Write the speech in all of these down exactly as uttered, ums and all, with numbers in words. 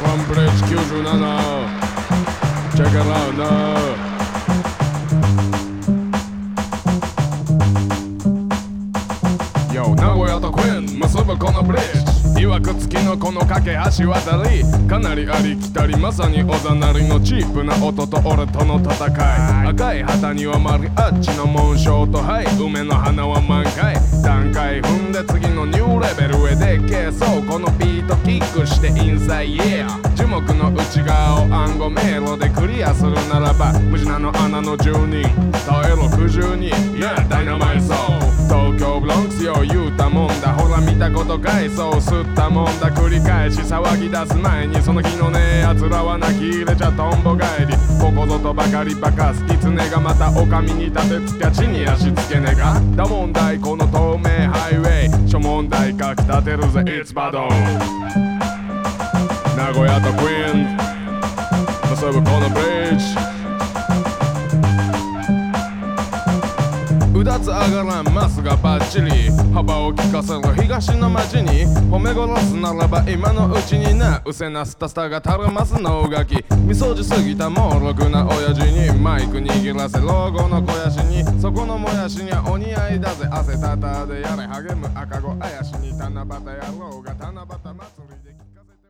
ランブレッジきゅうじゅうなな Check it out now Yo 名古屋とクイーン結ぶこのブリッジいわくつきのこの架け橋渡りかなりありきたりまさにおざなりのチープな音と俺との戦い赤い旗にはマリアッチの紋章とはい梅の花は満開段階踏んで次のニューレベルへでけそうこのビートキックしてインサイ Yeah 樹木の内側を暗号迷路でクリアするならば無事なの穴の住人耐えろくじゅうに Yeah ダイナマイト東京ブロンクスよ言うたもんだほら見たことかいそう吸ったもんだ繰り返し騒ぎ出す前にその日のねやつらは泣き入れちゃトンボ帰りここぞとばかりバカすキツネがまたお上に立てつけ地に足つけねがだ問題この透明ハイウェイ諸問題かき立てるぜ It's battle 名古屋とクイーン結ぶこのブリッジうだつ上がらんマスがバッチリ幅を利かせる東の街に褒め殺すならば今のうちになうせなスタスタがたるますのがきみそじすぎたもろくな親父にマイク握らせ老後の肥やしにそこのもやしにはお似合いだぜ汗たたでやれ励む赤子あやしに七夕野郎が七夕祭りで聞かせて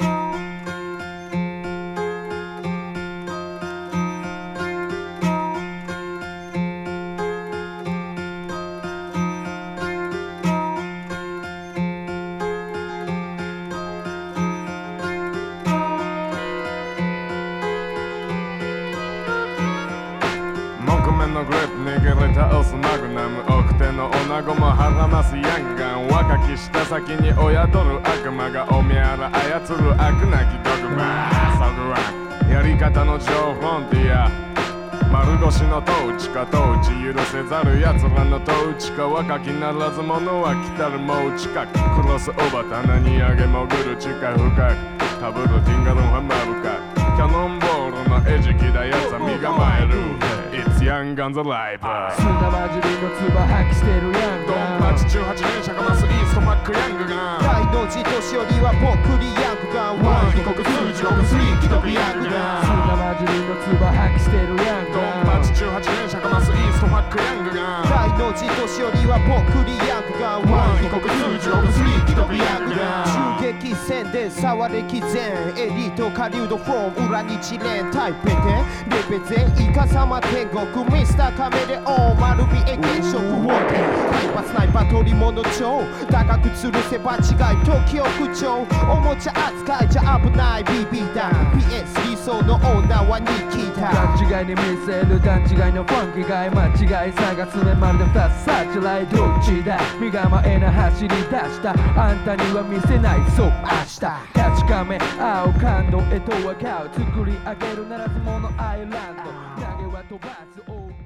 のグレープ握れ倒すマグナム奥手の女子もはらますヤンガン若き舌先に親取る悪魔がおみゃら操る悪なきドグマサグワンやり方のジョー・フロンティア丸腰の統治か統治許せざる奴らの統治か若きならず者は来たるもう近くクロスオーバー棚に上げ潜る地下深くかぶるティンガロンは丸かキャノンボールの餌食だやつは身構えるIt's Young Guns Alive 砂混じりの唾吐き捨てるヤングドンパチじゅうはち連射かますイーストマックヤングガン大の字年寄りはぽっくりヤングガンワン帰国数字ろくスリー既得ヤングガン砂混じりの唾吐き捨てるヤングドンパチじゅうはち連射かますイーストマックヤングガン大の字年寄りはぽっくりヤングガンワン帰国数字ろくスリー既得ヤングガン銃撃戦で触れき前エリート狩人フォーム裏日連台北店レベゼンイカ様天国ミスターカメレオン丸見え現象不法店ハイパースナイパー取り物帳高く吊るせ場違い時を口調おもちゃ扱いじゃ危ないビビだ ピーエス 理想の女はニキだ段違いに見せる段違いのファンキガイ間違い探すねまるで二つサーチライどっちだ身構えな走り出したあんたには見せないそう明日確かめ合う感動へとは買う作り上げるならずものアイランド投げは飛ばす